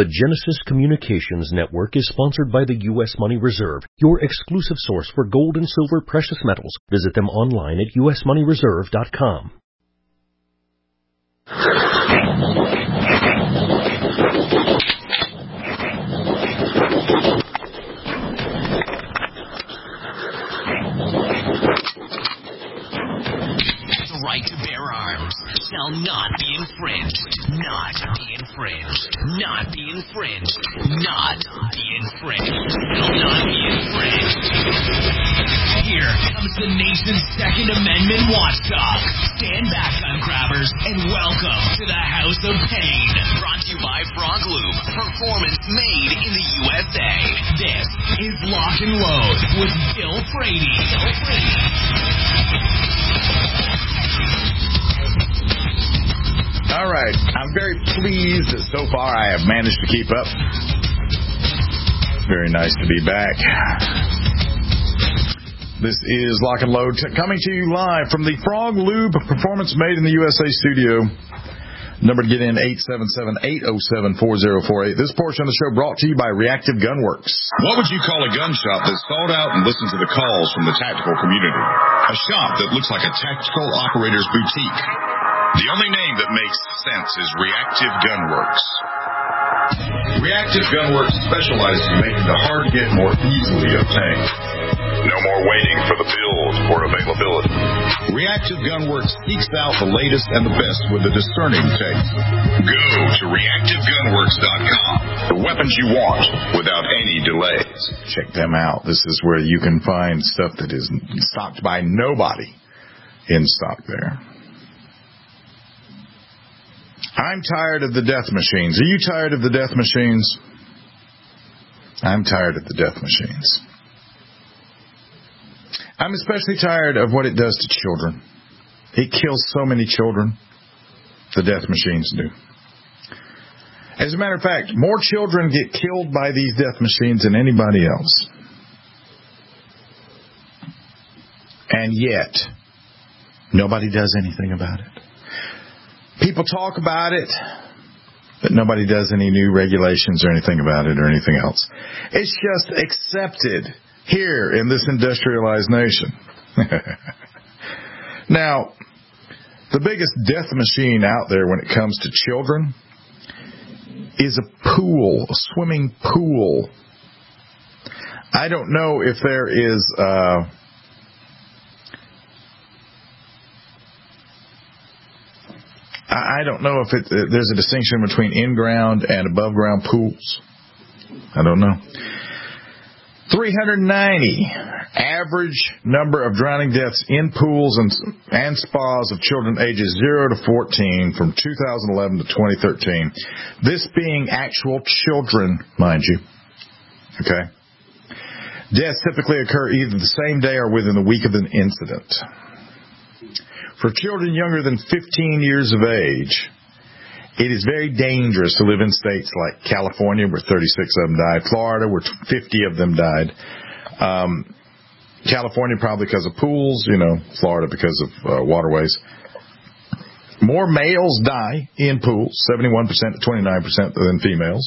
The Genesis Communications Network is sponsored by the U.S. Money Reserve, your exclusive source for gold and silver precious metals. Visit them online at usmoneyreserve.com. The right to bear arms shall not be infringed. Not be infringed. Not be infringed. Not be infringed. Shall not be infringed. Here comes the nation's Second Amendment watchdog. Stand back, gun grabbers, and welcome to the House of Pain. Brought to you by Frog Loop. Performance made in the USA. This is Lock and Load with Bill Frady. All right. I'm very pleased that so far I have managed to keep up. Very nice to be back. This is Lock and Load coming to you live from the Frog Lube Performance Made in the USA studio. Number to get in, 877-807-4048. This portion of the show brought to you by Reactive Gunworks. What would you call a gun shop that's sold out and listens to the calls from the tactical community? A shop that looks like a tactical operator's boutique. The only name that makes sense is Reactive Gunworks. Reactive Gunworks specializes in making the hard-to-get more easily obtained. No more waiting for the build or availability. Reactive Gunworks seeks out the latest and the best with a discerning taste. Go to reactivegunworks.com for weapons you want without any delays. Check them out. This is where you can find stuff that is stocked by nobody in stock there. I'm tired of the death machines. Are you tired of the death machines? I'm tired of the death machines. I'm especially tired of what it does to children. It kills so many children. The death machines do. As a matter of fact, more children get killed by these death machines than anybody else. And yet, nobody does anything about it. People talk about it, but nobody does any new regulations or anything about it or anything else. It's just accepted here in this industrialized nation. Now, the biggest death machine out there when it comes to children is a pool, a swimming pool. I don't know if there is I don't know if there's a distinction between in-ground and above-ground pools. I don't know. 390 average number of drowning deaths in pools and spas of children ages 0 to 14 from 2011 to 2013. This being actual children, mind you. Okay? Deaths typically occur either the same day or within a week of an incident. For children younger than 15 years of age, it is very dangerous to live in states like California, where 36 of them died, Florida, where 50 of them died, California probably because of pools, Florida because of waterways. More males die in pools, 71% to 29% than females.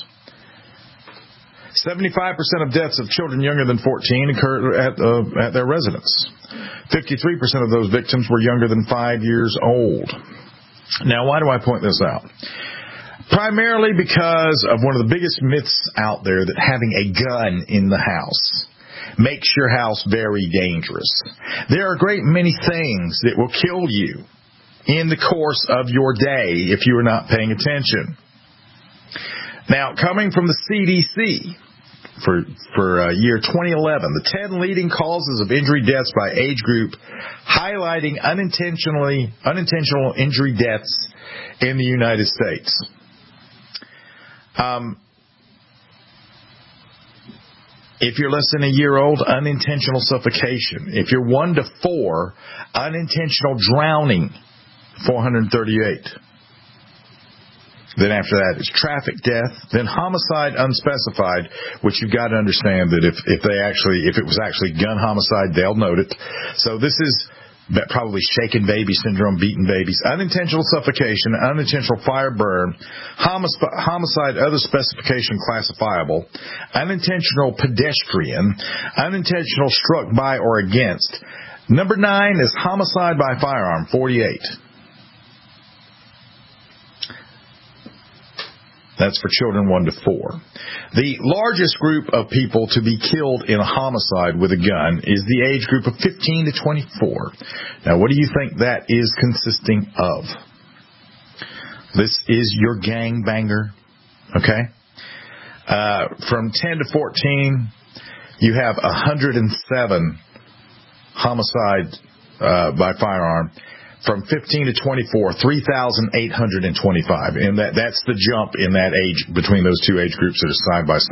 75% of deaths of children younger than 14 occur at their residence. 53% of those victims were younger than 5 years old. Now, why do I point this out? Primarily because of one of the biggest myths out there, that having a gun in the house makes your house very dangerous. There are a great many things that will kill you in the course of your day if you are not paying attention. Now, coming from the CDC, for year 2011, the 10 leading causes of injury deaths by age group, highlighting unintentional injury deaths in the United States. If you're less than a year old, unintentional suffocation. If you're 1 to 4, unintentional drowning, 438. Then after that is traffic death, then homicide unspecified, which you've got to understand that if it was actually gun homicide, they'll note it. So this is probably shaken baby syndrome, beaten babies, unintentional suffocation, unintentional fire burn, homicide, other specification classifiable, unintentional pedestrian, unintentional struck by or against. Number 9 is homicide by firearm, 48. That's for children 1 to 4. The largest group of people to be killed in a homicide with a gun is the age group of 15 to 24. Now, what do you think that is consisting of? This is your gangbanger, okay? From 10 to 14, you have 107 homicide by firearm. From 15 to 24, 3,825. And that's the jump in that age between those two age groups that are side by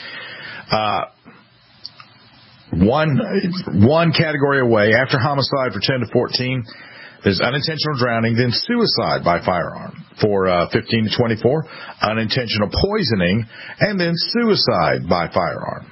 side. One category away, after homicide for 10 to 14, there's unintentional drowning, then suicide by firearm for 15 to 24, unintentional poisoning, and then suicide by firearm.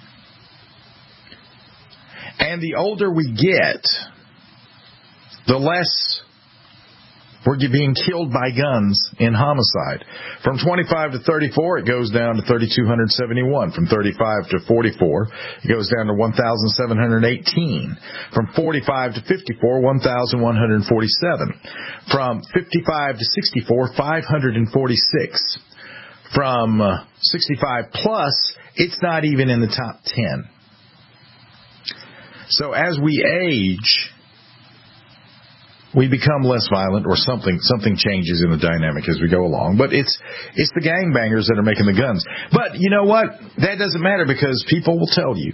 And the older we get, the less we're being killed by guns in homicide. From 25 to 34, it goes down to 3,271. From 35 to 44, it goes down to 1,718. From 45 to 54, 1,147. From 55 to 64, 546. From 65 plus, it's not even in the top 10. So as we age, we become less violent, or something changes in the dynamic as we go along. But it's the gangbangers that are making the guns. But you know what? That doesn't matter, because people will tell you.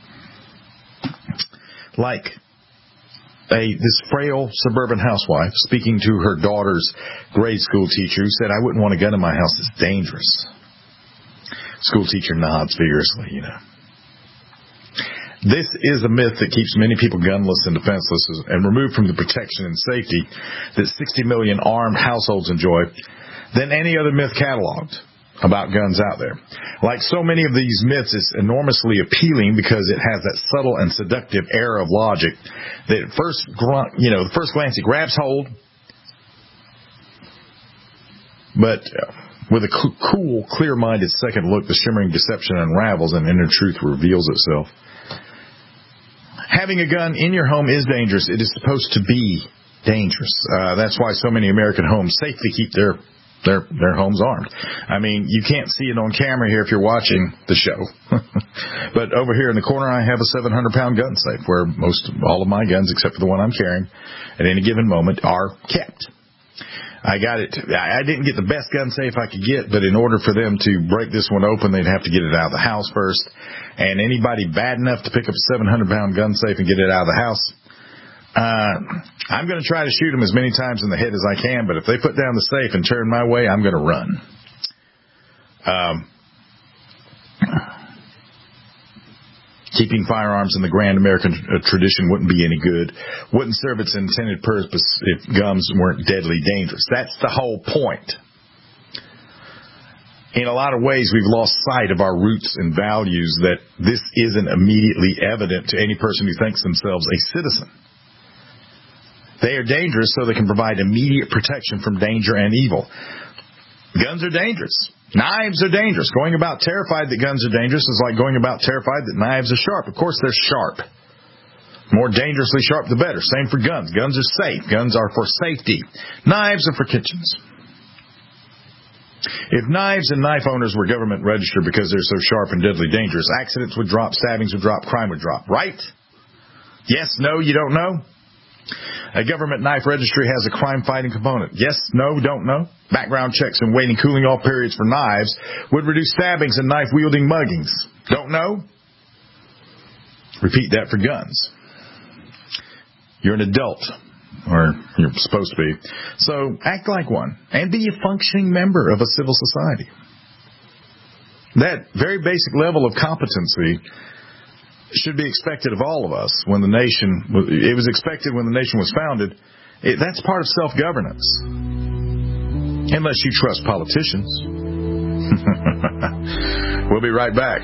Like this frail suburban housewife speaking to her daughter's grade school teacher, who said, "I wouldn't want a gun in my house. It's dangerous." School teacher nods vigorously, you know. This is a myth that keeps many people gunless and defenseless and removed from the protection and safety that 60 million armed households enjoy than any other myth cataloged about guns out there. Like so many of these myths, it's enormously appealing because it has that subtle and seductive air of logic that at first glance it grabs hold, but with a cool, clear-minded second look, the shimmering deception unravels and inner truth reveals itself. Having a gun in your home is dangerous. It is supposed to be dangerous. That's why so many American homes safely keep their homes armed. I mean, you can't see it on camera here if you're watching the show. But over here in the corner, I have a 700-pound gun safe where all of my guns, except for the one I'm carrying, at any given moment, are kept. I didn't get the best gun safe I could get, but in order for them to break this one open, they'd have to get it out of the house first. And anybody bad enough to pick up a 700-pound gun safe and get it out of the house, I'm going to try to shoot them as many times in the head as I can, but if they put down the safe and turn my way, I'm going to run. Keeping firearms in the grand American tradition wouldn't be any good, wouldn't serve its intended purpose if guns weren't deadly dangerous. That's the whole point. In a lot of ways, we've lost sight of our roots and values that this isn't immediately evident to any person who thinks themselves a citizen. They are dangerous so they can provide immediate protection from danger and evil. Guns are dangerous. Knives are dangerous. Going about terrified that guns are dangerous is like going about terrified that knives are sharp. Of course, they're sharp. More dangerously sharp, the better. Same for guns. Guns are safe. Guns are for safety. Knives are for kitchens. If knives and knife owners were government registered because they're so sharp and deadly dangerous, accidents would drop, stabbings would drop, crime would drop, right? Yes, no, you don't know? A government knife registry has a crime-fighting component. Yes, no, don't know? Background checks and waiting cooling off periods for knives would reduce stabbings and knife-wielding muggings. Don't know? Repeat that for guns. You're an adult, or you're supposed to be. So act like one and be a functioning member of a civil society. That very basic level of competency should be expected of all of us when it was expected when the nation was founded. That's part of self-governance. Unless you trust politicians. We'll be right back.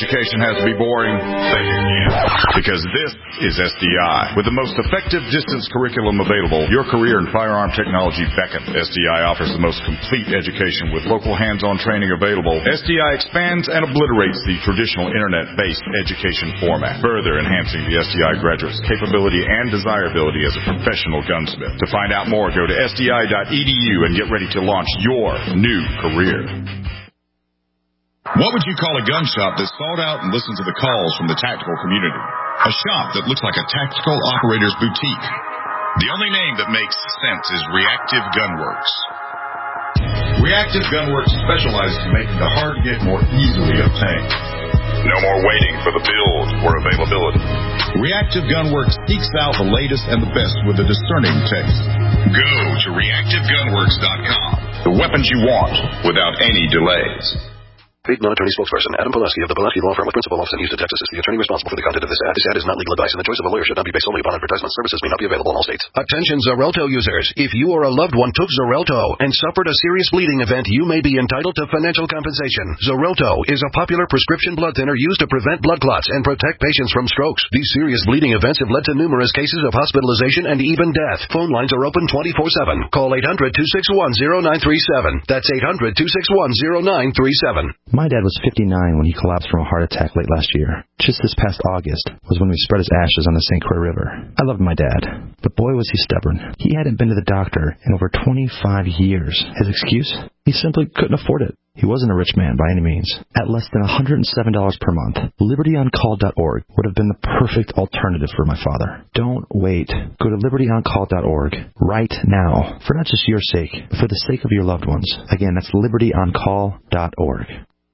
education has to be boring, think again. Because this is SDI. With the most effective distance curriculum available, your career in firearm technology beckons. SDI offers the most complete education with local hands-on training available. SDI expands and obliterates the traditional internet-based education format, further enhancing the SDI graduate's capability and desirability as a professional gunsmith. To find out more, go to sdi.edu and get ready to launch your new career. What would you call a gun shop that's sought out and listens to the calls from the tactical community? A shop that looks like a tactical operator's boutique. The only name that makes sense is Reactive Gunworks. Reactive Gunworks specializes in making the hard-to-get more easily obtained. No more waiting for the build or availability. Reactive Gunworks seeks out the latest and the best with a discerning taste. Go to reactivegunworks.com. The weapons you want without any delays. Paid non-attorney spokesperson Adam Pulaski of the Pulaski Law Firm with principal office in Houston, Texas is the attorney responsible for the content of this ad. This ad is not legal advice, and the choice of a lawyer should not be based solely upon advertisement. Services may not be available in all states. Attention Xarelto users. If you or a loved one took Xarelto and suffered a serious bleeding event, you may be entitled to financial compensation. Xarelto is a popular prescription blood thinner used to prevent blood clots and protect patients from strokes. These serious bleeding events have led to numerous cases of hospitalization and even death. Phone lines are open 24/7. Call 800-261-0937. That's 800-261-0937. My dad was 59 when he collapsed from a heart attack late last year. Just this past August was when we spread his ashes on the St. Croix River. I loved my dad, but boy was he stubborn. He hadn't been to the doctor in over 25 years. His excuse? He simply couldn't afford it. He wasn't a rich man by any means. At less than $107 per month, LibertyOnCall.org would have been the perfect alternative for my father. Don't wait. Go to LibertyOnCall.org right now, for not just your sake, but for the sake of your loved ones. Again, that's LibertyOnCall.org.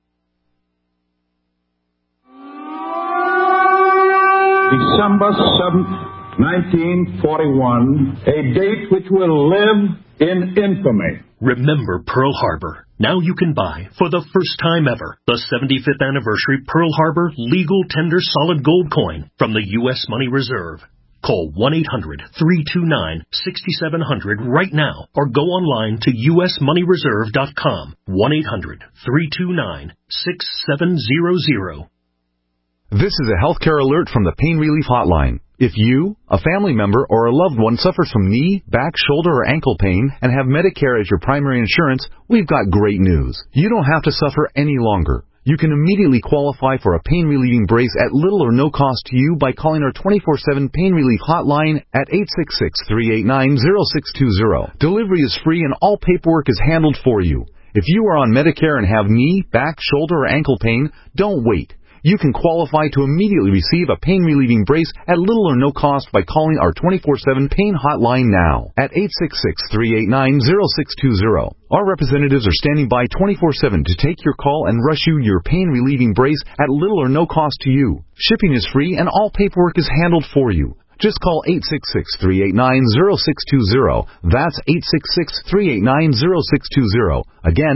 December 7th, 1941, a date which will live in infamy. Remember Pearl Harbor. Now you can buy, for the first time ever, the 75th anniversary Pearl Harbor Legal Tender Solid Gold Coin from the U.S. Money Reserve. Call 1-800-329-6700 right now or go online to usmoneyreserve.com. 1-800-329-6700. This is a healthcare alert from the Pain Relief Hotline. If you, a family member, or a loved one suffers from knee, back, shoulder, or ankle pain and have Medicare as your primary insurance, we've got great news. You don't have to suffer any longer. You can immediately qualify for a pain-relieving brace at little or no cost to you by calling our 24/7 Pain Relief Hotline at 866-389-0620. Delivery is free and all paperwork is handled for you. If you are on Medicare and have knee, back, shoulder, or ankle pain, don't wait. You can qualify to immediately receive a pain-relieving brace at little or no cost by calling our 24/7 Pain Hotline now at 866-389-0620. Our representatives are standing by 24/7 to take your call and rush you your pain-relieving brace at little or no cost to you. Shipping is free and all paperwork is handled for you. Just call 866-389-0620. That's 866-389-0620. Again,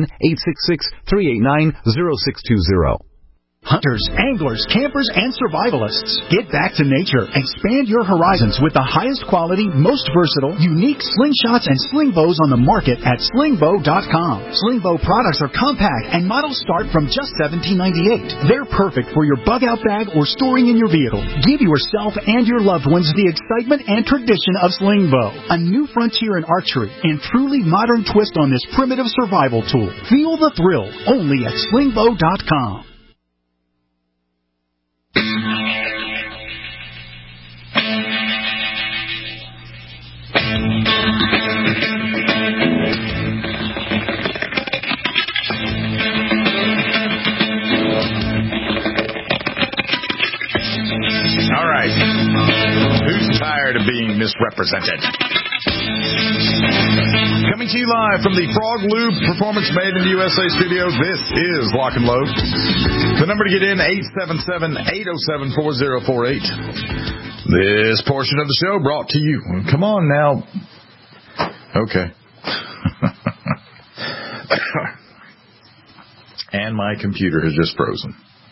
866-389-0620. Hunters, anglers, campers, and survivalists. Get back to nature. Expand your horizons with the highest quality, most versatile, unique slingshots and sling bows on the market at slingbow.com. Slingbow products are compact and models start from just $17.98. They're perfect for your bug-out bag or storing in your vehicle. Give yourself and your loved ones the excitement and tradition of Slingbow, a new frontier in archery and truly modern twist on this primitive survival tool. Feel the thrill only at slingbow.com. All right. Who's tired of being misrepresented? Coming to you live from the Frog Lube Performance Made in the USA studios, this is Lock and Load. The number to get in, 877-807-4048. This portion of the show brought to you. Come on now. Okay. And my computer has just frozen.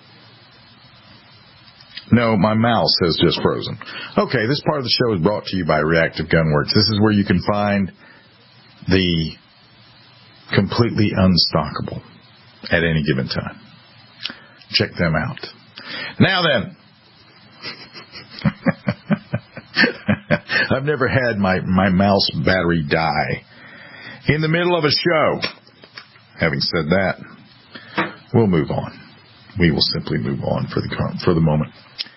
No, my mouse has just frozen. Okay, this part of the show is brought to you by Reactive Gunworks. This is where you can find the completely unstockable at any given time. Check them out. Now then, I've never had my mouse battery die in the middle of a show. Having said that, we'll move on. We will simply move on for the moment.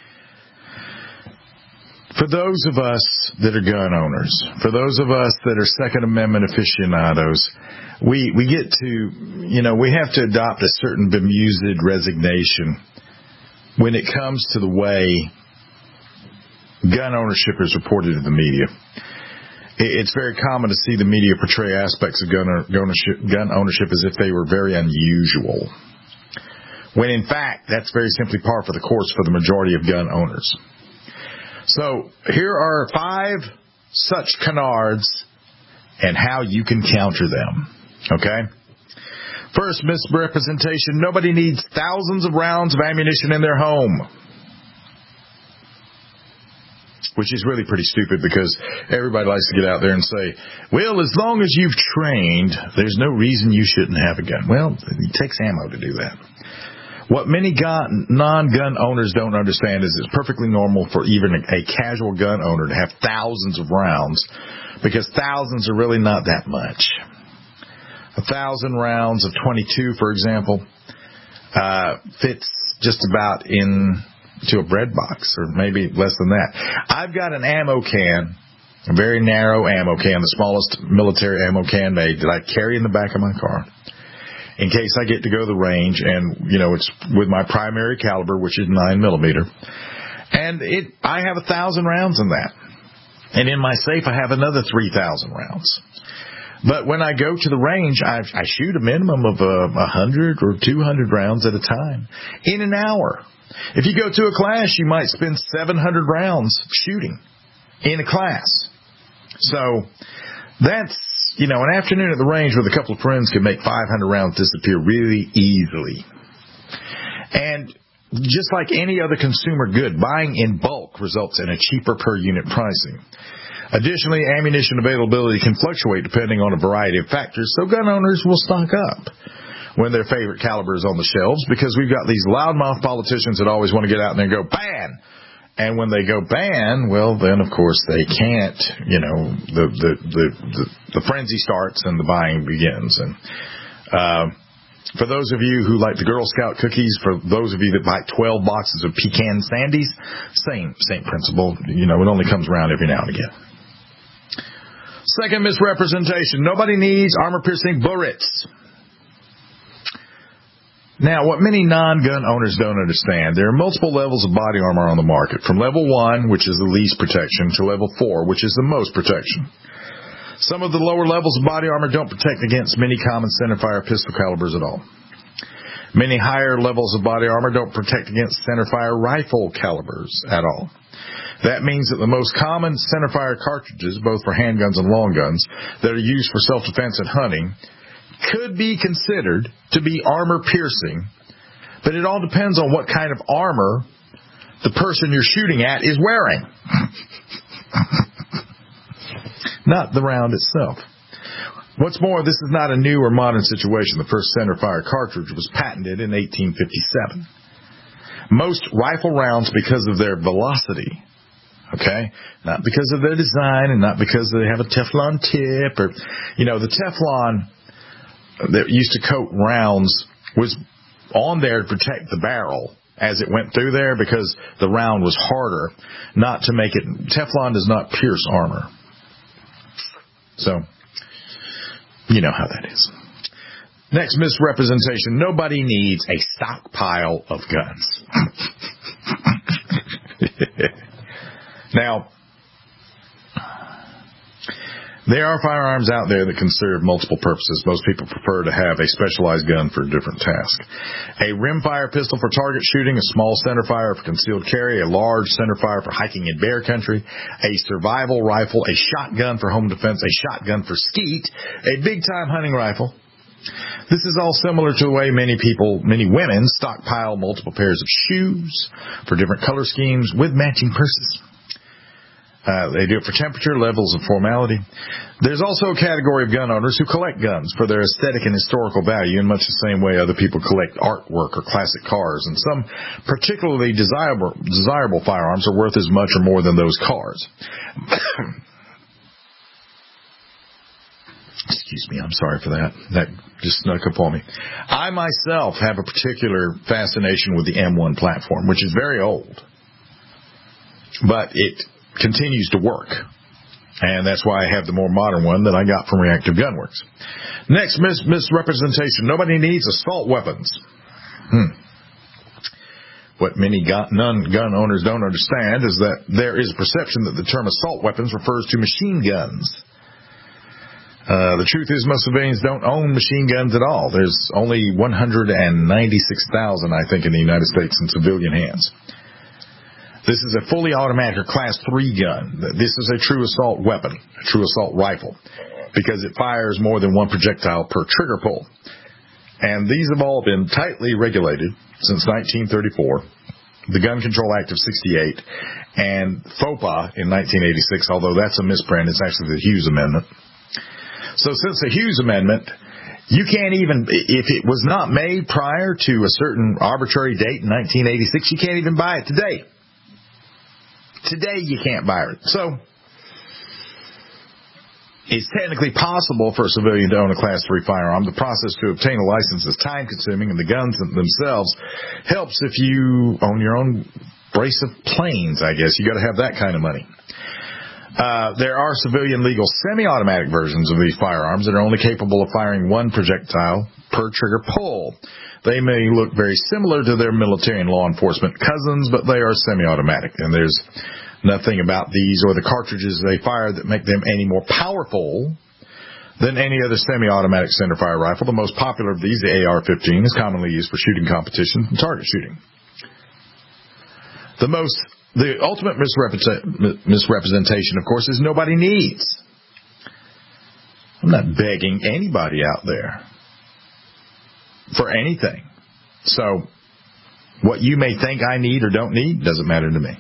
For those of us that are gun owners, for those of us that are Second Amendment aficionados, we get to, we have to adopt a certain bemused resignation when it comes to the way gun ownership is reported in the media. It's very common to see the media portray aspects of gun ownership as if they were very unusual, when in fact that's very simply par for the course for the majority of gun owners. So here are 5 such canards and how you can counter them. Okay? First, misrepresentation. Nobody needs thousands of rounds of ammunition in their home. Which is really pretty stupid, because everybody likes to get out there and say, well, as long as you've trained, there's no reason you shouldn't have a gun. Well, it takes ammo to do that. What many non-gun owners don't understand is it's perfectly normal for even a casual gun owner to have thousands of rounds, because thousands are really not that much. 1,000 rounds of .22, for example, fits just about into a bread box, or maybe less than that. I've got an ammo can, a very narrow ammo can, the smallest military ammo can made, that I carry in the back of my car, in case I get to go to the range, and, it's with my primary caliber, which is 9mm. And I have 1,000 rounds in that. And in my safe, I have another 3,000 rounds. But when I go to the range, I shoot a minimum of 100 or 200 rounds at a time in an hour. If you go to a class, you might spend 700 rounds shooting in a class. So that's, an afternoon at the range with a couple of friends can make 500 rounds disappear really easily. And just like any other consumer good, buying in bulk results in a cheaper per unit pricing. Additionally, ammunition availability can fluctuate depending on a variety of factors, so gun owners will stock up when their favorite caliber is on the shelves, because we've got these loudmouth politicians that always want to get out there and go, ban! And when they go ban, well, then, of course, they can't, the frenzy starts and the buying begins. And for those of you who like the Girl Scout cookies, for those of you that buy 12 boxes of pecan sandies, same principle. It only comes around every now and again. Second misrepresentation. Nobody needs armor-piercing bullets. Now, what many non-gun owners don't understand, there are multiple levels of body armor on the market, from level 1, which is the least protection, to level 4, which is the most protection. Some of the lower levels of body armor don't protect against many common centerfire pistol calibers at all. Many higher levels of body armor don't protect against centerfire rifle calibers at all. That means that the most common centerfire cartridges, both for handguns and long guns, that are used for self-defense and hunting, could be considered to be armor-piercing, but it all depends on what kind of armor the person you're shooting at is wearing. Not the round itself. What's more, this is not a new or modern situation. The first centerfire cartridge was patented in 1857. Most rifle rounds, because of their velocity, okay, not because of their design and not because they have a Teflon tip, or, the Teflon that used to coat rounds was on there to protect the barrel as it went through there, because the round was harder, not to make it. Teflon does not pierce armor. So, you know how that is. Next misrepresentation. Nobody needs a stockpile of guns. Now, there are firearms out there that can serve multiple purposes. Most people prefer to have a specialized gun for a different task. A rimfire pistol for target shooting, a small centerfire for concealed carry, a large centerfire for hiking in bear country, a survival rifle, a shotgun for home defense, a shotgun for skeet, a big-time hunting rifle. This is all similar to the way many women stockpile multiple pairs of shoes for different color schemes with matching purses. They do it for temperature, levels, and formality. There's also a category of gun owners who collect guns for their aesthetic and historical value in much the same way other people collect artwork or classic cars. And some particularly desirable firearms are worth as much or more than those cars. Excuse me, I'm sorry for that. That just snuck up on me. I myself have a particular fascination with the M1 platform, which is very old. But it continues to work. And that's why I have the more modern one that I got from Reactive Gunworks. Next, misrepresentation. Nobody needs assault weapons. What many gun owners don't understand is that there is a perception that the term assault weapons refers to machine guns. The truth is most civilians don't own machine guns at all. There's only 196,000, I think, in the United States in civilian hands. This is a fully automatic or Class 3 gun. This is a true assault weapon, a true assault rifle, because it fires more than one projectile per trigger pull. And these have all been tightly regulated since 1934, the Gun Control Act of 68, and FOPA in 1986, although that's a misprint. It's actually the Hughes Amendment. So since the Hughes Amendment, you can't even, if it was not made prior to a certain arbitrary date in 1986, you can't even buy it today. Today you can't buy it. So it's technically possible for a civilian to own a Class 3 firearm. The process to obtain a license is time-consuming, and the guns themselves helps if you own your own brace of planes, I guess. You got to have that kind of money. There are civilian legal semi-automatic versions of these firearms that are only capable of firing one projectile per trigger pull. They may look very similar to their military and law enforcement cousins, but they are semi-automatic, and there's nothing about these or the cartridges they fire that make them any more powerful than any other semi-automatic centerfire rifle. The most popular of these, the AR-15, is commonly used for shooting competition and target shooting. The ultimate misrepresentation, of course, is nobody needs. I'm not begging anybody out there for anything. So what you may think I need or don't need doesn't matter to me.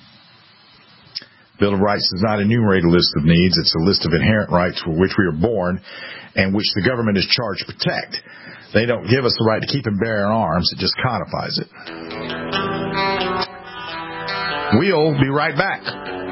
Bill of Rights does not enumerate a list of needs. It's a list of inherent rights for which we are born and which the government is charged to protect. They don't give us the right to keep and bear arms. It just codifies it. We'll be right back.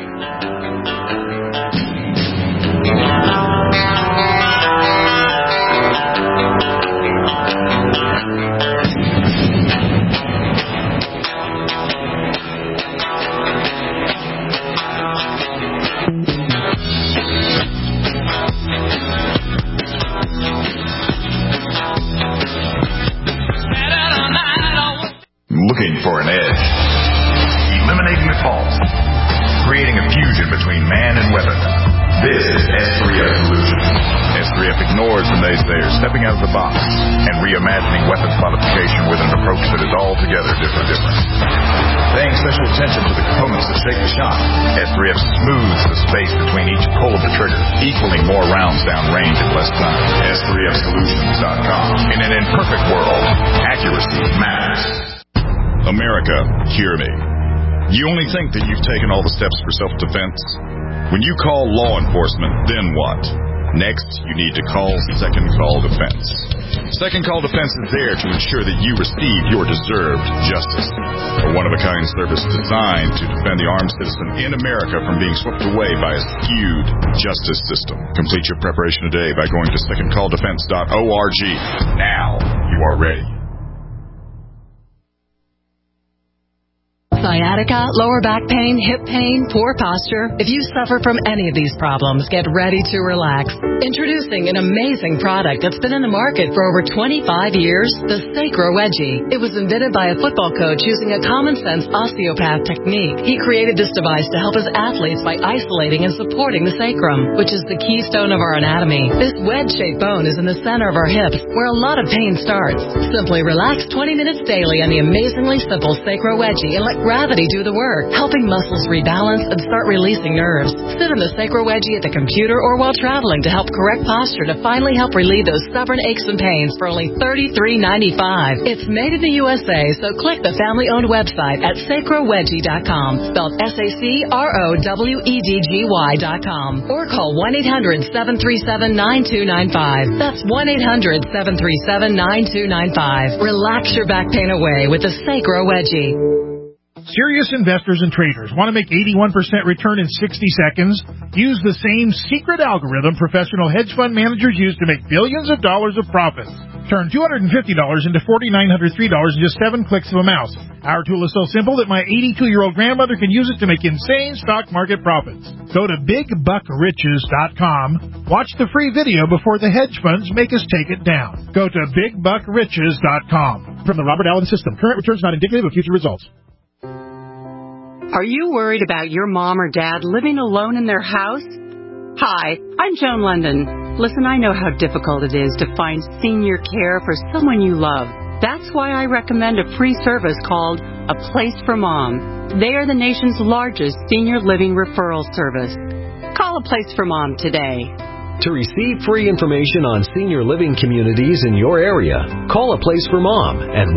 Looking for an edge. Eliminating the faults. Creating a fusion between man and weapon. This is S3F Solutions. S3F ignores the naysayers, stepping out of the box and reimagining weapons modification with an approach that is altogether different. Paying special attention to the components that shape the shot, S3F smooths the space between each pull of the trigger, equaling more rounds down range in less time. S3FSolutions.com. In an imperfect world, accuracy matters. America, hear me. You only think that you've taken all the steps for self-defense? When you call law enforcement, then what? Next, you need to call Second Call Defense. Second Call Defense is there to ensure that you receive your deserved justice. A one-of-a-kind service designed to defend the armed citizen in America from being swept away by a skewed justice system. Complete your preparation today by going to secondcalldefense.org. Now you are ready. Sciatica, lower back pain, hip pain, poor posture. If you suffer from any of these problems, get ready to relax. Introducing an amazing product that's been in the market for over 25 years, the Sacro Wedgie. It was invented by a football coach using a common-sense osteopath technique. He created this device to help his athletes by isolating and supporting the sacrum, which is the keystone of our anatomy. This wedge-shaped bone is in the center of our hips, where a lot of pain starts. Simply relax 20 minutes daily on the amazingly simple Sacro Wedgie and let gravity do the work, helping muscles rebalance and start releasing nerves. Sit in the Sacro Wedgie at the computer or while traveling to help correct posture to finally help relieve those stubborn aches and pains for only $33.95. It's made in the USA, so click the family-owned website at sacrowedgie.com, spelled SACROWEDGY.com, or call 1-800-737-9295. That's 1-800-737-9295. Relax your back pain away with the Sacro Wedgie. Serious investors and traders want to make 81% return in 60 seconds? Use the same secret algorithm professional hedge fund managers use to make billions of dollars of profits. Turn $250 into $4,903 in just 7 clicks of a mouse. Our tool is so simple that my 82-year-old grandmother can use it to make insane stock market profits. Go to BigBuckRiches.com. Watch the free video before the hedge funds make us take it down. Go to BigBuckRiches.com. From the Robert Allen System, current returns not indicative of future results. Are you worried about your mom or dad living alone in their house? Hi, I'm Joan London. Listen, I know how difficult it is to find senior care for someone you love. That's why I recommend a free service called A Place for Mom. They are the nation's largest senior living referral service. Call A Place for Mom today. To receive free information on senior living communities in your area, call A Place for Mom at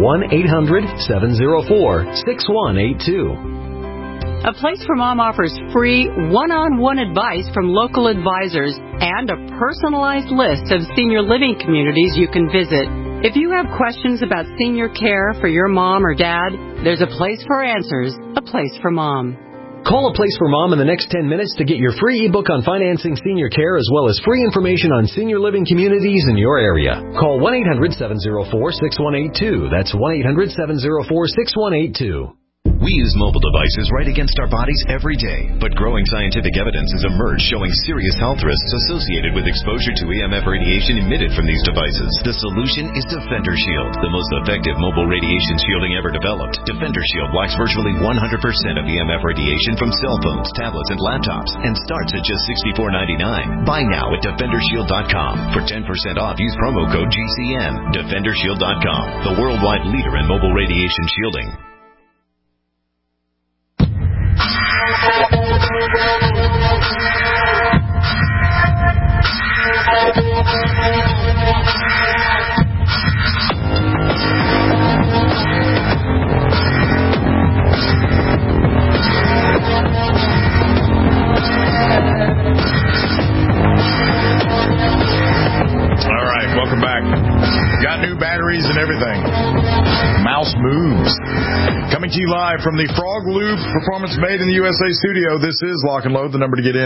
1-800-704-6182. A Place for Mom offers free one-on-one advice from local advisors and a personalized list of senior living communities you can visit. If you have questions about senior care for your mom or dad, there's a place for answers, A Place for Mom. Call A Place for Mom in the next 10 minutes to get your free ebook on financing senior care as well as free information on senior living communities in your area. Call 1-800-704-6182. That's 1-800-704-6182. We use mobile devices right against our bodies every day, but growing scientific evidence has emerged showing serious health risks associated with exposure to EMF radiation emitted from these devices. The solution is Defender Shield, the most effective mobile radiation shielding ever developed. Defender Shield blocks virtually 100% of EMF radiation from cell phones, tablets, and laptops, and starts at just $64.99. Buy now at DefenderShield.com. For 10% off, use promo code GCN. DefenderShield.com, the worldwide leader in mobile radiation shielding. All right, welcome back. Got new batteries and everything. Mouse moves. Coming to you live from the Frog Loop Performance Made in the USA studio. This is Lock and Load. The number to get in,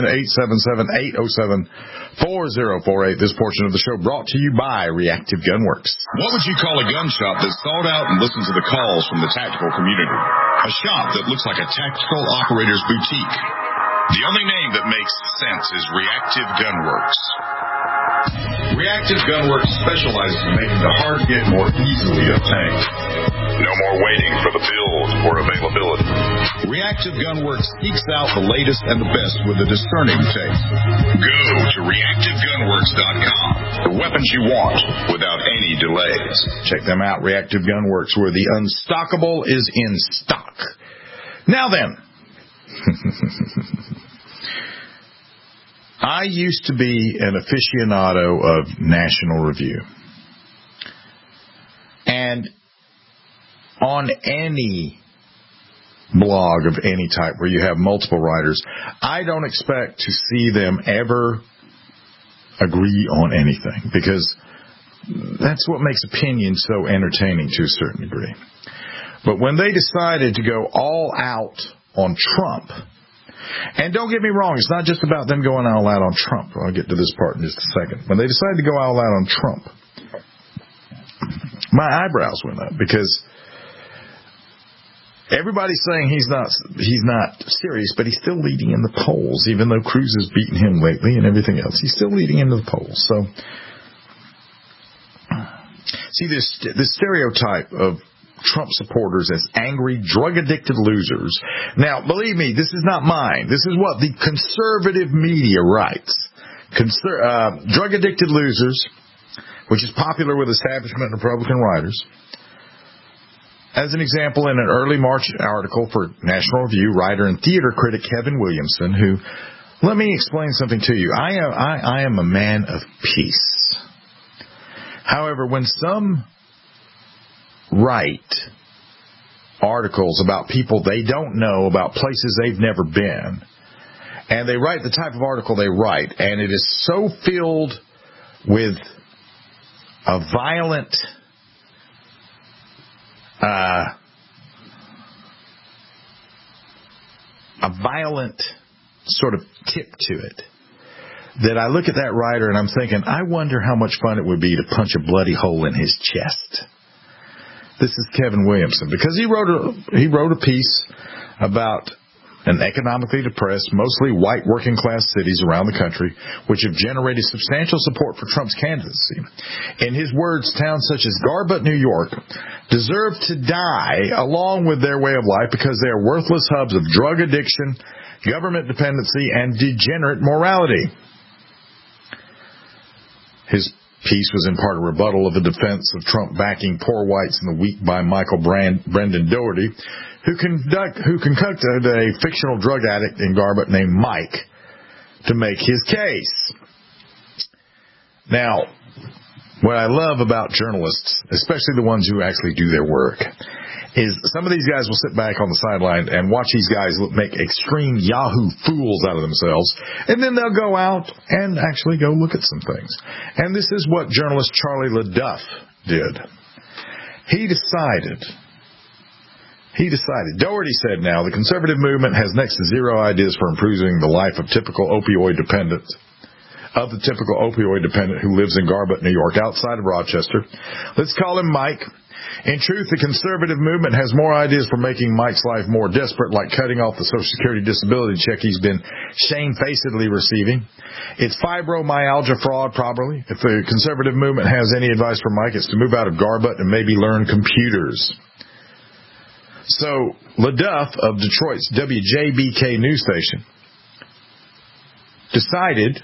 877-807-4048. This portion of the show brought to you by Reactive Gunworks. What would you call a gun shop that's sold out and listens to the calls from the tactical community? A shop that looks like a tactical operator's boutique. The only name that makes sense is Reactive Gunworks. Reactive Gunworks specializes in making the hard get more easily obtained. No more waiting for the build or availability. Reactive Gunworks seeks out the latest and the best with a discerning taste. Go to ReactiveGunworks.com. The weapons you want without any delays. Check them out, Reactive Gunworks, where the unstockable is in stock. Now then. I used to be an aficionado of National Review. And on any blog of any type where you have multiple writers, I don't expect to see them ever agree on anything, because that's what makes opinion so entertaining to a certain degree. But when they decided to go all out on Trump, and don't get me wrong, it's not just about them going all out on Trump. I'll get to this part in just a second. When they decided to go all out on Trump, my eyebrows went up, because everybody's saying he's not serious, but he's still leading in the polls, even though Cruz has beaten him lately and everything else. He's still leading into the polls. So, see, this stereotype of Trump supporters as angry, drug-addicted losers. Now, believe me, this is not mine. This is what the conservative media writes. Drug-addicted losers, which is popular with establishment Republican writers, As an example, in an early March article for National Review, writer and theater critic Kevin Williamson, who, let me explain something to you. I am a man of peace. However, when some write articles about people they don't know, about places they've never been, and they write the type of article they write, and it is so filled with a violent sort of tip to it, that I look at that writer and I'm thinking, I wonder how much fun it would be to punch a bloody hole in his chest. This is Kevin Williamson, because he wrote a piece about an economically depressed, mostly white working class cities around the country, which have generated substantial support for Trump's candidacy. In his words, towns such as Garbutt, New York, deserve to die along with their way of life because they are worthless hubs of drug addiction, government dependency, and degenerate morality. His piece was in part a rebuttal of the defense of Trump backing poor whites in the week by Michael Brendan Doherty, who concocted a fictional drug addict in Garbutt named Mike to make his case. Now, what I love about journalists, especially the ones who actually do their work, is some of these guys will sit back on the sideline and watch these guys make extreme Yahoo fools out of themselves, and then they'll go out and actually go look at some things. And this is what journalist Charlie LaDuff did. He decided, Doherty said now, the conservative movement has next to zero ideas for improving the life of the typical opioid dependent who lives in Garbutt, New York, outside of Rochester. Let's call him Mike. In truth, the conservative movement has more ideas for making Mike's life more desperate, like cutting off the Social Security disability check he's been shamefacedly receiving. It's fibromyalgia fraud, probably. If the conservative movement has any advice for Mike, it's to move out of Garbutt and maybe learn computers. So, LaDuff of Detroit's WJBK news station decided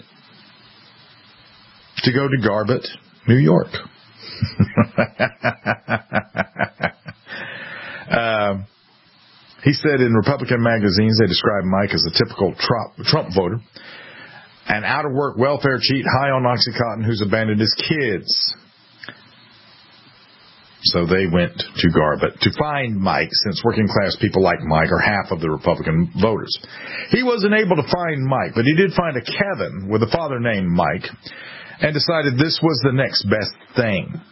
to go to Garbutt, New York. He said in Republican magazines they described Mike as a typical Trump voter, an out-of-work welfare cheat high on Oxycontin who's abandoned his kids. So they went to Garbutt to find Mike, since working-class people like Mike are half of the Republican voters. He wasn't able to find Mike, but he did find a Kevin with a father named Mike, and decided this was the next best thing.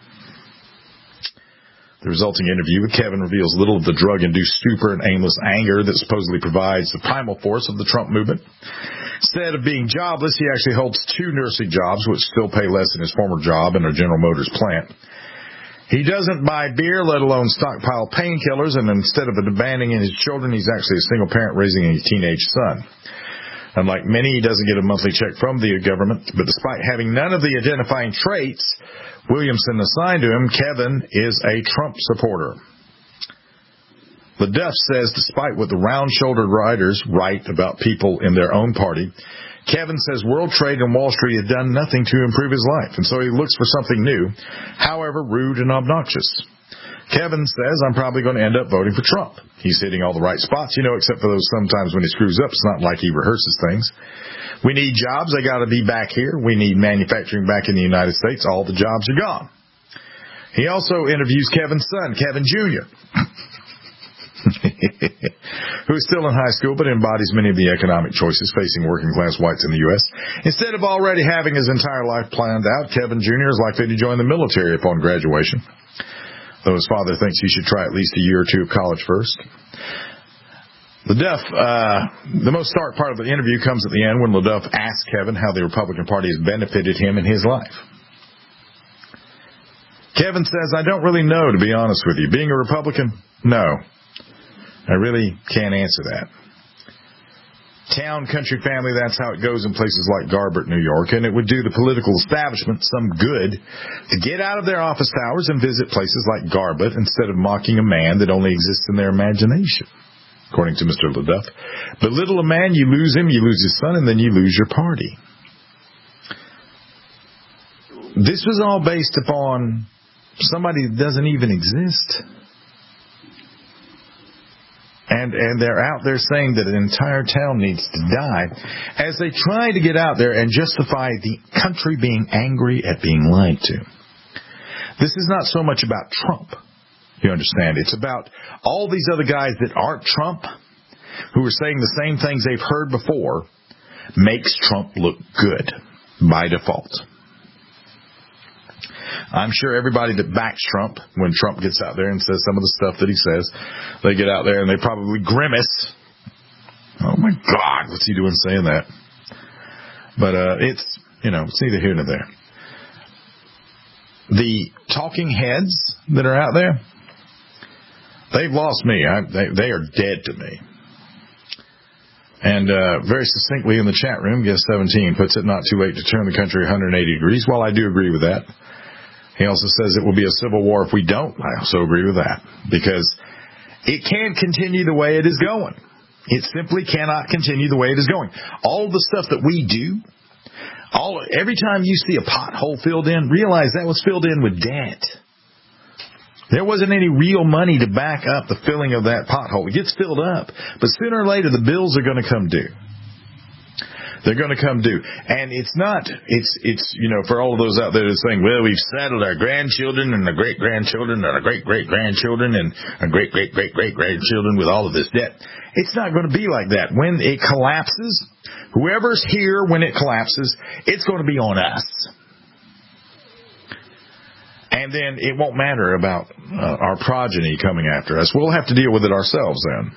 The resulting interview with Kevin reveals little of the drug-induced stupor and aimless anger that supposedly provides the primal force of the Trump movement. Instead of being jobless, he actually holds 2 nursing jobs, which still pay less than his former job in a General Motors plant. He doesn't buy beer, let alone stockpile painkillers, and instead of abandoning his children, he's actually a single parent raising a teenage son. Unlike many, he doesn't get a monthly check from the government, but despite having none of the identifying traits Williamson assigned to him, Kevin is a Trump supporter. LaDuff says despite what the round-shouldered writers write about people in their own party, Kevin says World Trade and Wall Street had done nothing to improve his life, and so he looks for something new, however rude and obnoxious. Kevin says, I'm probably going to end up voting for Trump. He's hitting all the right spots, except for those sometimes when he screws up. It's not like he rehearses things. We need jobs. They got to be back here. We need manufacturing back in the United States. All the jobs are gone. He also interviews Kevin's son, Kevin Jr., who is still in high school but embodies many of the economic choices facing working-class whites in the U.S. Instead of already having his entire life planned out, Kevin Jr. is likely to join the military upon graduation, though his father thinks he should try at least a year or 2 of college first. The most stark part of the interview comes at the end when LaDuff asks Kevin how the Republican Party has benefited him in his life. Kevin says, I don't really know, to be honest with you. Being a Republican? No. I really can't answer that. Town, country, family, that's how it goes in places like Garbutt, New York, and it would do the political establishment some good to get out of their office towers and visit places like Garbutt instead of mocking a man that only exists in their imagination, according to Mr. LaDuff. Belittle a man, you lose him, you lose his son, and then you lose your party. This was all based upon somebody that doesn't even exist. And they're out there saying that an entire town needs to die as they try to get out there and justify the country being angry at being lied to. This is not so much about Trump, you understand. It's about all these other guys that aren't Trump who are saying the same things they've heard before makes Trump look good by default. I'm sure everybody that backs Trump, when Trump gets out there and says some of the stuff that he says, they get out there and they probably grimace. Oh my God, what's he doing saying that? But it's neither here nor there. The talking heads that are out there, they've lost me. They are dead to me. And very succinctly in the chat room, Guest 17 puts it not too late to turn the country 180 degrees. Well, I do agree with that. He also says it will be a civil war if we don't. I also agree with that. Because it can't continue the way it is going. It simply cannot continue the way it is going. All the stuff that we do, every time you see a pothole filled in, realize that was filled in with debt. There wasn't any real money to back up the filling of that pothole. It gets filled up. But sooner or later, the bills are going to come due. They're going to come due. And it's for all of those out there that are saying, well, we've saddled our grandchildren and our great-grandchildren and our great-great-grandchildren and our great-great-great-great-grandchildren with all of this debt. It's not going to be like that. When it collapses, whoever's here when it collapses, it's going to be on us. And then it won't matter about our progeny coming after us. We'll have to deal with it ourselves then.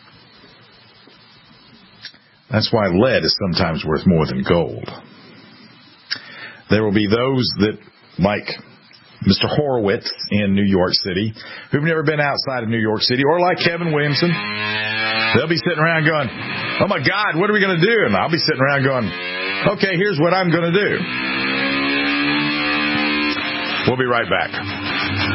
That's why lead is sometimes worth more than gold. There will be those that, like Mr. Horowitz in New York City, who've never been outside of New York City, or like Kevin Williamson, they'll be sitting around going, oh my God, what are we going to do? And I'll be sitting around going, okay, here's what I'm going to do. We'll be right back.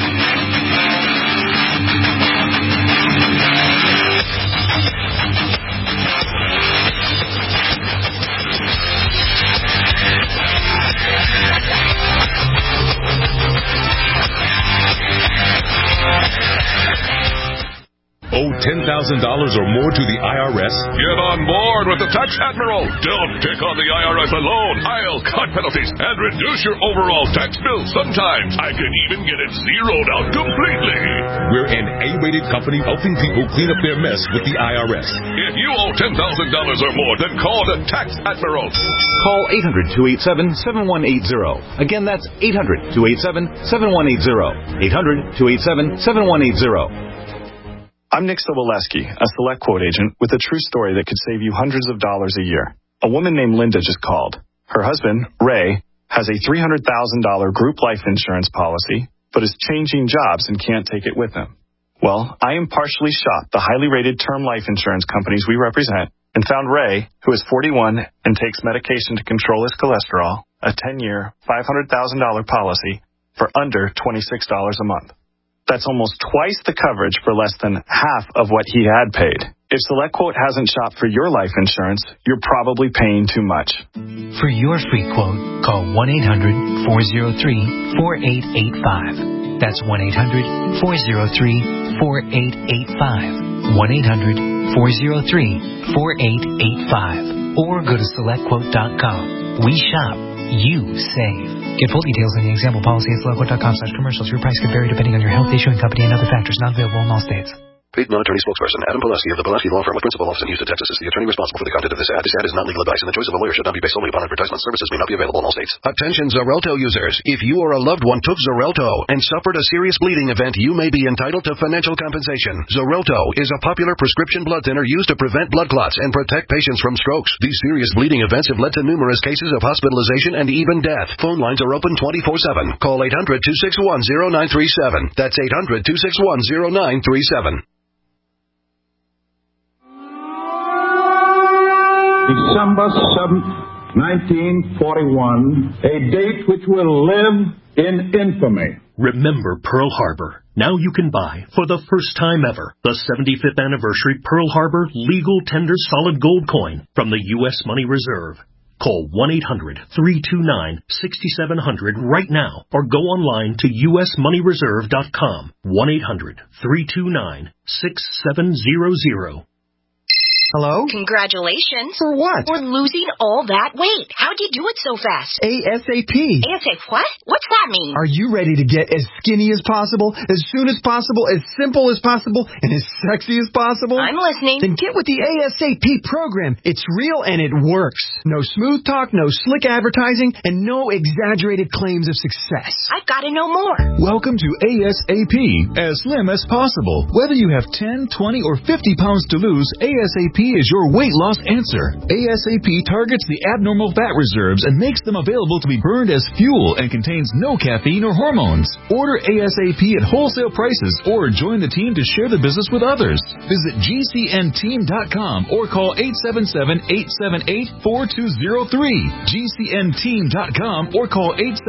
Owe $10,000 or more to the IRS? Get on board with the Tax Admiral. Don't take on the IRS alone. I'll cut penalties and reduce your overall tax bill. Sometimes I can even get it zeroed out completely. We're an A-rated company helping people clean up their mess with the IRS. If you owe $10,000 or more, then call the Tax Admiral. Call 800-287-7180. Again, that's 800-287-7180. 800-287-7180. I'm Nick Soboleski, a Select Quote agent with a true story that could save you hundreds of dollars a year. A woman named Linda just called. Her husband, Ray, has a $300,000 group life insurance policy, but is changing jobs and can't take it with him. Well, I impartially shopped the highly rated term life insurance companies we represent and found Ray, who is 41 and takes medication to control his cholesterol, a 10-year, $500,000 policy for under $26 a month. That's almost twice the coverage for less than half of what he had paid. If SelectQuote hasn't shopped for your life insurance, you're probably paying too much. For your free quote, call 1-800-403-4885. That's 1-800-403-4885. 1-800-403-4885. Or go to SelectQuote.com. We shop. You save. Get full details in the example policy at SelectQuote.com/commercials. Your price could vary depending on your health, issuing company, and other factors. Not available in all states. Paid non-attorney spokesperson Adam Pulaski of the Pulaski Law Firm with principal office in Houston, Texas is the attorney responsible for the content of this ad. This ad is not legal advice, and the choice of a lawyer should not be based solely upon advertisement. Services may not be available in all states. Attention Xarelto users. If you or a loved one took Xarelto and suffered a serious bleeding event, you may be entitled to financial compensation. Xarelto is a popular prescription blood thinner used to prevent blood clots and protect patients from strokes. These serious bleeding events have led to numerous cases of hospitalization and even death. Phone lines are open 24/7. Call 800-261-0937. That's 800-261-0937. December 7th, 1941, a date which will live in infamy. Remember Pearl Harbor. Now you can buy, for the first time ever, the 75th anniversary Pearl Harbor legal tender solid gold coin from the U.S. Money Reserve. Call 1-800-329-6700 right now or go online to usmoneyreserve.com. 1-800-329-6700. Hello? Congratulations. For what? For losing all that weight. How'd you do it so fast? ASAP. ASAP what? What's that mean? Are you ready to get as skinny as possible, as soon as possible, as simple as possible, and as sexy as possible? I'm listening. Then get with the ASAP program. It's real and it works. No smooth talk, no slick advertising, and no exaggerated claims of success. I've got to know more. Welcome to ASAP, as slim as possible. Whether you have 10, 20, or 50 pounds to lose, ASAP is your weight loss answer. ASAP targets the abnormal fat reserves and makes them available to be burned as fuel and contains no caffeine or hormones. Order ASAP at wholesale prices or join the team to share the business with others. Visit GCNteam.com or call 877-878-4203. GCNteam.com or call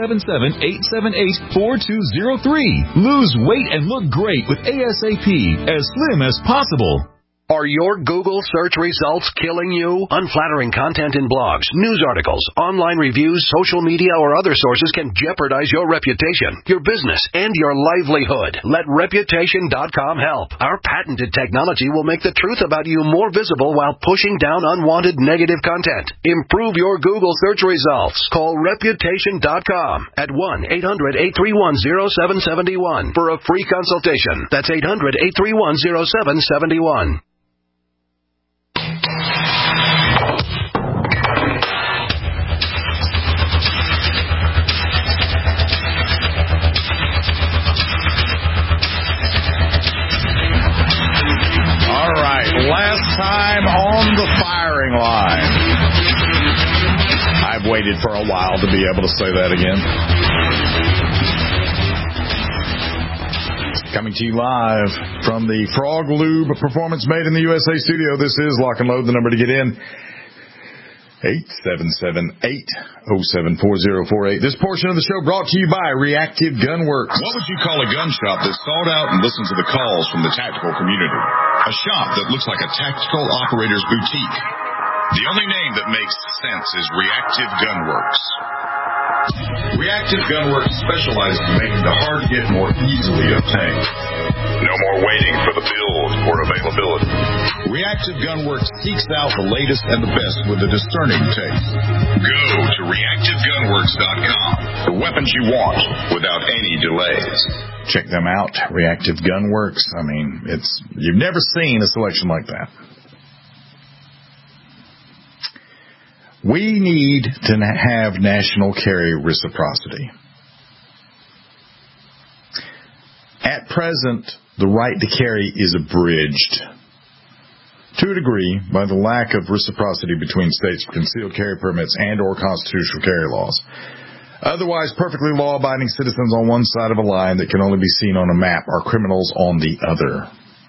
877-878-4203. Lose weight and look great with ASAP, as slim as possible. Are your Google search results killing you? Unflattering content in blogs, news articles, online reviews, social media, or other sources can jeopardize your reputation, your business, and your livelihood. Let Reputation.com help. Our patented technology will make the truth about you more visible while pushing down unwanted negative content. Improve your Google search results. Call Reputation.com at 1-800-831-0771 for a free consultation. That's 800-831-0771. Last time on the firing line. I've waited for a while to be able to say that again. Coming to you live from the Frog Lube Performance Made in the USA studio. This is Lock and Load. The number to get in, 877-807-4048. This portion of the show brought to you by Reactive Gunworks. What would you call a gun shop that's sought out and listens to the calls from the tactical community? A shop that looks like a tactical operator's boutique. The only name that makes sense is Reactive Gunworks. Reactive Gunworks specializes in making the hard-to-get more easily obtained. No more waiting for the build or availability. Reactive Gunworks seeks out the latest and the best with a discerning taste. Go to ReactiveGunworks.com for weapons you want without any delays. Check them out, Reactive Gunworks. I mean, you've never seen a selection like that. We need to have national carry reciprocity. At present, the right to carry is abridged to a degree by the lack of reciprocity between states for concealed carry permits and or constitutional carry laws. Otherwise, perfectly law-abiding citizens on one side of a line that can only be seen on a map are criminals on the other.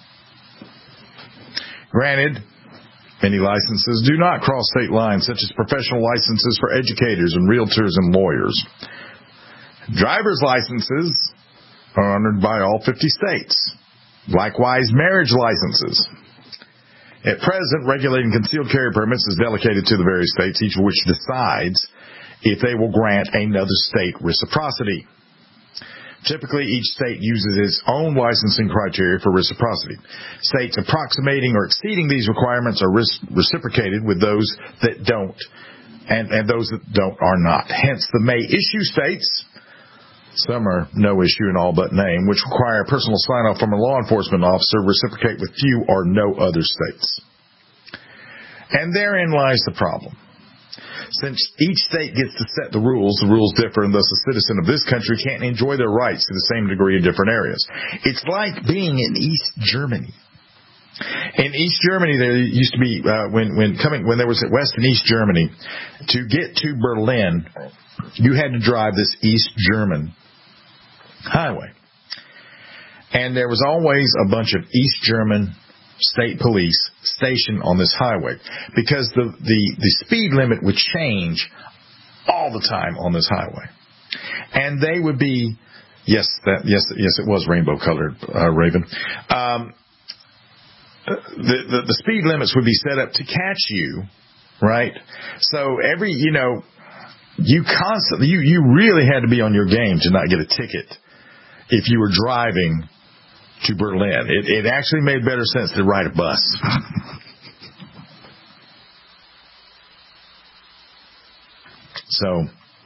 Granted, many licenses do not cross state lines, such as professional licenses for educators and realtors and lawyers. Driver's licenses are honored by all 50 states. Likewise, marriage licenses. At present, regulating concealed carry permits is delegated to the various states, each of which decides if they will grant another state reciprocity. Typically, each state uses its own licensing criteria for reciprocity. States approximating or exceeding these requirements are reciprocated with those that don't, and those that don't are not. Hence, the may issue states, some are no issue in all but name, which require a personal sign-off from a law enforcement officer, reciprocate with few or no other states. And therein lies the problem. Since each state gets to set the rules differ, and thus a citizen of this country can't enjoy their rights to the same degree in different areas. It's like being in East Germany. In East Germany, there used to be, when there was West and East Germany, to get to Berlin, you had to drive this East German highway. And there was always a bunch of East German state police stationed on this highway because the speed limit would change all the time on this highway. And they would be, yes, it was rainbow colored, Raven. The speed limits would be set up to catch you right? So you constantly, you really had to be on your game to not get a ticket if you were driving to Berlin. It actually made better sense to ride a bus. So,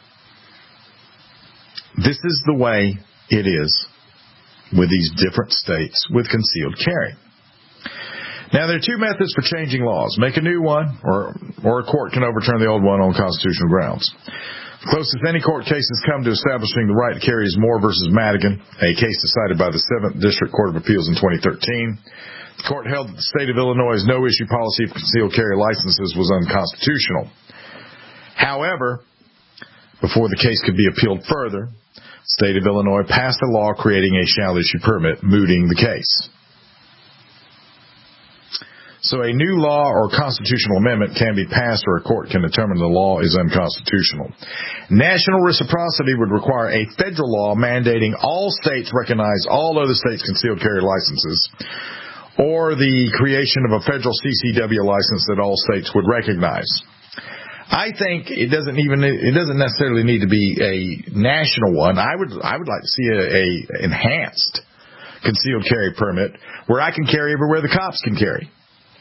this is the way it is with these different states with concealed carry. Now, there are two methods for changing laws. Make a new one, or a court can overturn the old one on constitutional grounds. The closest any court case has come to establishing the right to carry is Moore v. Madigan, a case decided by the 7th District Court of Appeals in 2013. The court held that the state of Illinois' no-issue policy of concealed carry licenses was unconstitutional. However, before the case could be appealed further, the state of Illinois passed a law creating a shall-issue permit, mooting the case. So a new law or constitutional amendment can be passed, or a court can determine the law is unconstitutional. National reciprocity would require a federal law mandating all states recognize all other states' concealed carry licenses, or the creation of a federal CCW license that all states would recognize. I think it doesn't necessarily need to be a national one. I would like to see a enhanced concealed carry permit where I can carry everywhere the cops can carry.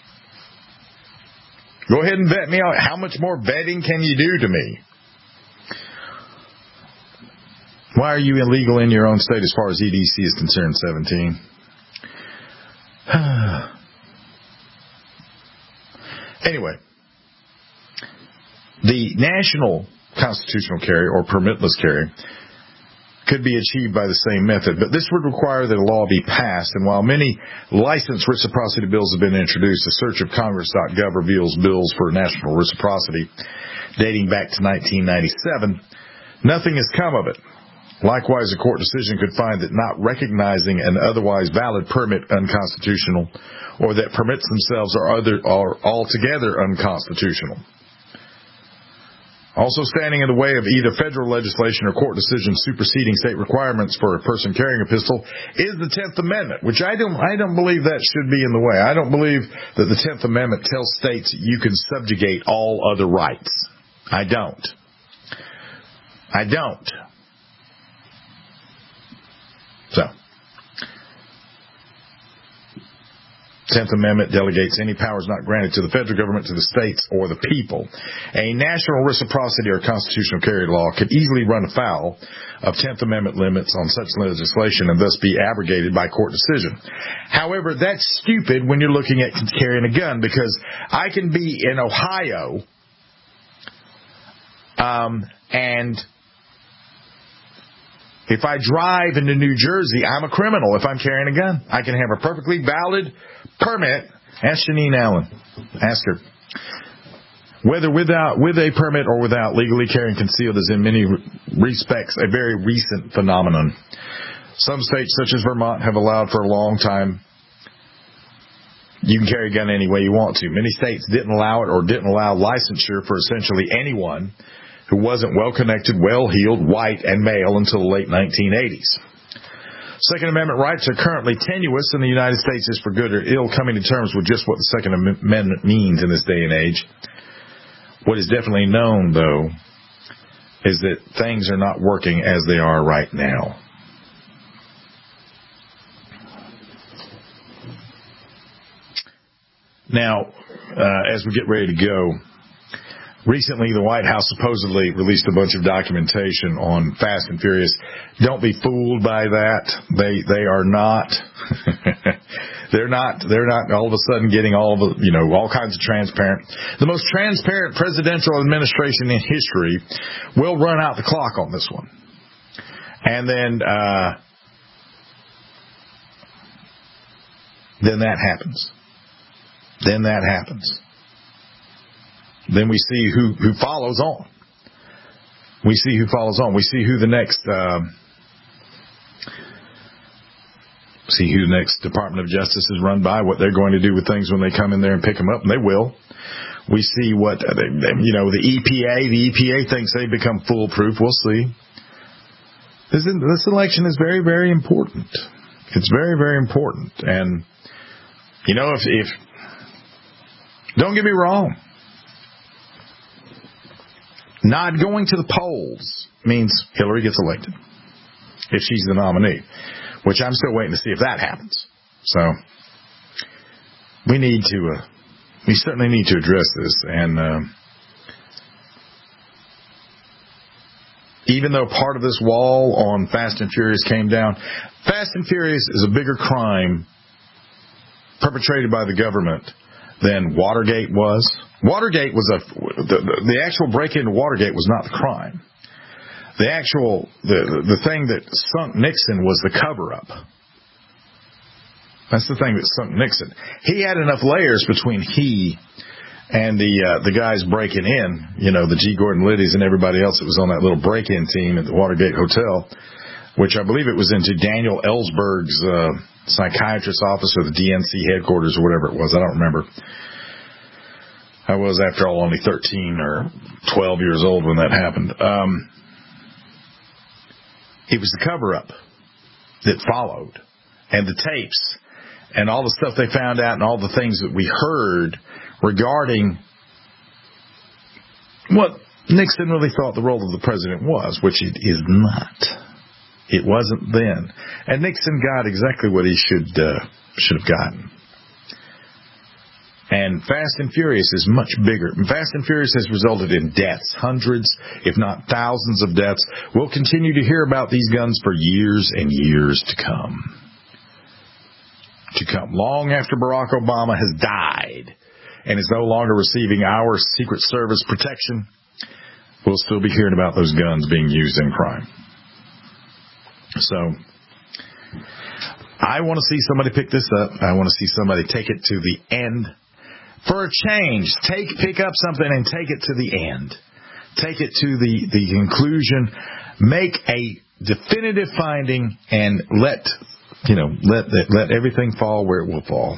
Go ahead and vet me out. How much more vetting can you do to me? Why are you illegal in your own state as far as EDC is concerned, 17? Anyway, the national constitutional carry or permitless carry could be achieved by the same method, but this would require that a law be passed, and while many license reciprocity bills have been introduced, a search of Congress.gov reveals bills for national reciprocity dating back to 1997. Nothing has come of it. Likewise, a court decision could find that not recognizing an otherwise valid permit unconstitutional, or that permits themselves are altogether unconstitutional. Also standing in the way of either federal legislation or court decisions superseding state requirements for a person carrying a pistol is the 10th Amendment, which I don't believe that should be in the way. I don't believe that the 10th Amendment tells states you can subjugate all other rights. I don't. 10th Amendment delegates any powers not granted to the federal government to the states or the people. A national reciprocity or constitutional carry law could easily run afoul of 10th Amendment limits on such legislation and thus be abrogated by court decision. However, that's stupid when you're looking at carrying a gun, because I can be in Ohio and if I drive into New Jersey, I'm a criminal if I'm carrying a gun. I can have a perfectly valid permit. Ask Janine Allen. Ask her. Whether with a permit or without, legally carrying concealed is in many respects a very recent phenomenon. Some states, such as Vermont, have allowed for a long time you can carry a gun any way you want to. Many states didn't allow it or didn't allow licensure for essentially anyone who wasn't well-connected, well-heeled, white, and male until the late 1980s. Second Amendment rights are currently tenuous, and the United States is for good or ill coming to terms with just what the Second Amendment means in this day and age. What is definitely known, though, is that things are not working as they are right now. Now, as we get ready to go, recently, the White House supposedly released a bunch of documentation on Fast and Furious. Don't be fooled by that. They are not. They're not all of a sudden getting all kinds of transparent. The most transparent presidential administration in history will run out the clock on this one. And then that happens. Then we see who follows on. We see who the next Department of Justice is run by, what they're going to do with things when they come in there and pick them up, and they will. We see what, the EPA thinks they've become foolproof. We'll see. This election is very, very important. It's very, very important. And, if don't get me wrong. not going to the polls means Hillary gets elected if she's the nominee, which I'm still waiting to see if that happens. So we certainly need to address this. And even though part of this wall on Fast and Furious came down, Fast and Furious is a bigger crime perpetrated by the government than Watergate was. Watergate was the actual break-in to Watergate was not the crime. The thing that sunk Nixon was the cover-up. That's the thing that sunk Nixon. He had enough layers between he and the guys breaking in, the G. Gordon Liddy's and everybody else that was on that little break-in team at the Watergate Hotel, which I believe it was into Daniel Ellsberg's psychiatrist's office or the DNC headquarters or whatever it was. I don't remember. I was, after all, only 13 or 12 years old when that happened. It was the cover-up that followed, and the tapes, and all the stuff they found out, and all the things that we heard regarding what Nixon really thought the role of the president was, which it is not. It wasn't then. And Nixon got exactly what he should have gotten. And Fast and Furious is much bigger. Fast and Furious has resulted in deaths, hundreds, if not thousands of deaths. We'll continue to hear about these guns for years and years to come. Long after Barack Obama has died and is no longer receiving our Secret Service protection, we'll still be hearing about those guns being used in crime. So I want to see somebody pick this up. I want to see somebody take it to the end. For a change, pick up something and take it to the end. Take it to the conclusion. Make a definitive finding and let everything fall where it will fall.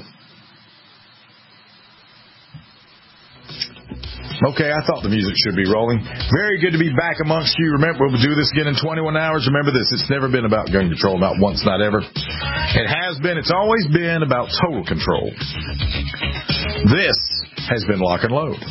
Okay, I thought the music should be rolling. Very good to be back amongst you. Remember, we'll do this again in 21 hours. Remember this, it's never been about gun control, not once, not ever. It's always been about total control. This has been Lock and Load.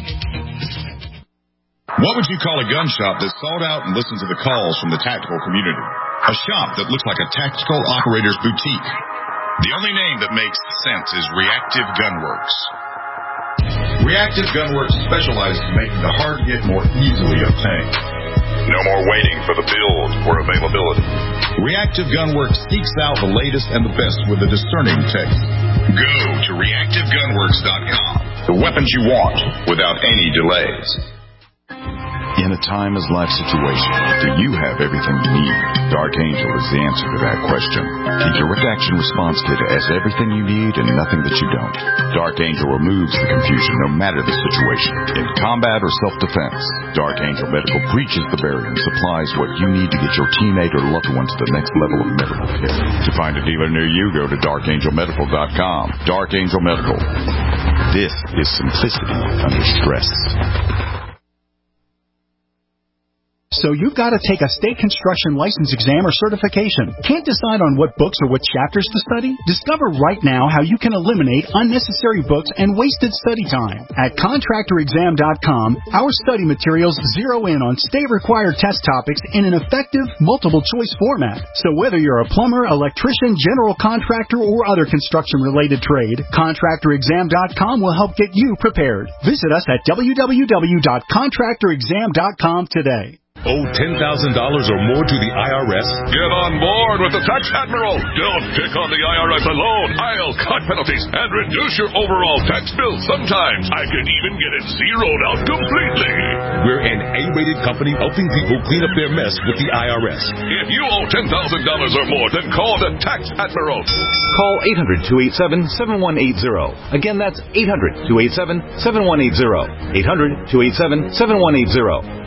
What would you call a gun shop that's sold out and listens to the calls from the tactical community? A shop that looks like a tactical operator's boutique. The only name that makes sense is Reactive Gunworks. Reactive Gunworks specializes in making the hard get more easily obtained. No more waiting for the build or availability. Reactive Gunworks seeks out the latest and the best with a discerning taste. Go to reactivegunworks.com. The weapons you want without any delays. In a time as life situation, do you have everything you need? Dark Angel is the answer to that question. The Direct Action Response Kit has everything you need and nothing that you don't. Dark Angel removes the confusion no matter the situation. In combat or self-defense, Dark Angel Medical breaches the barrier and supplies what you need to get your teammate or loved one to the next level of medical care. To find a dealer near you, go to darkangelmedical.com. Dark Angel Medical. This is simplicity under stress. So you've got to take a state construction license exam or certification. Can't decide on what books or what chapters to study? Discover right now how you can eliminate unnecessary books and wasted study time. At contractorexam.com, our study materials zero in on state-required test topics in an effective, multiple-choice format. So whether you're a plumber, electrician, general contractor, or other construction-related trade, contractorexam.com will help get you prepared. Visit us at www.contractorexam.com today. Owe $10,000 or more to the IRS? Get on board with the Tax Admiral. Don't pick on the IRS alone. I'll cut penalties and reduce your overall tax bill. Sometimes I can even get it zeroed out completely. We're an A-rated company helping people clean up their mess with the IRS. If you owe $10,000 or more, then call the Tax Admiral. Call 800-287-7180. Again, that's 800-287-7180. 800-287-7180.